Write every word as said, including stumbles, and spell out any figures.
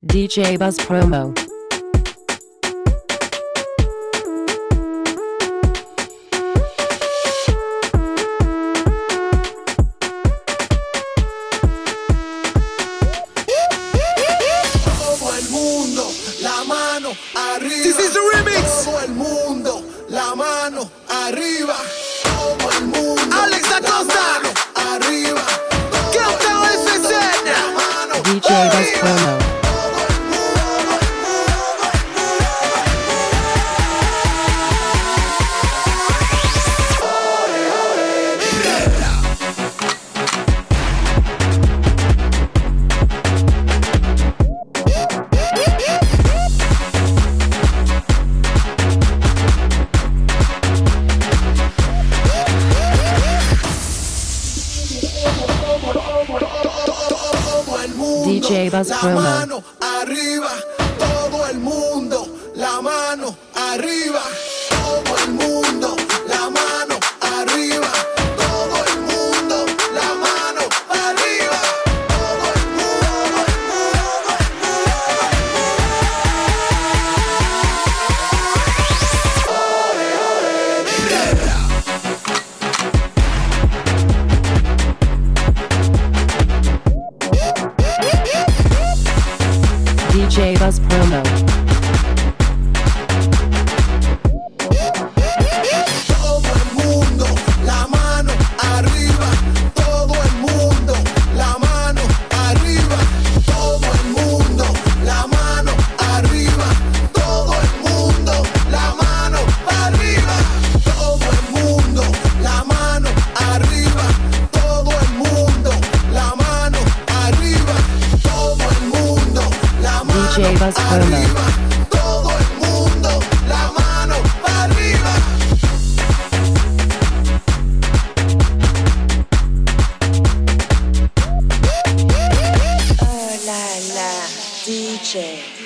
D J Buzz Promo. Todo el mundo, la mano arriba. This is the remix. Todo el mundo, la mano arriba. Todo el mundo, Alex da Costa. la mano arriba. ¿Qué tal ese escena? La mano D J Buzz Promo. D J Buzz la Promo. mano arriba, todo el mundo, la mano arriba, todo el mundo, la mano arriba, todo el mundo, la mano arriba, todo el mundo. D J Buzz Promo. Todo el mundo, la mano arriba, todo el mundo, la mano arriba, todo el mundo, la mano arriba, todo el mundo, la mano arriba, todo el mundo, la mano arriba, todo el mundo, la mano arriba, todo el mundo, la mano D J Buzz Promo. arriba, todo el mundo, la mano arriba. Oh la la, D J.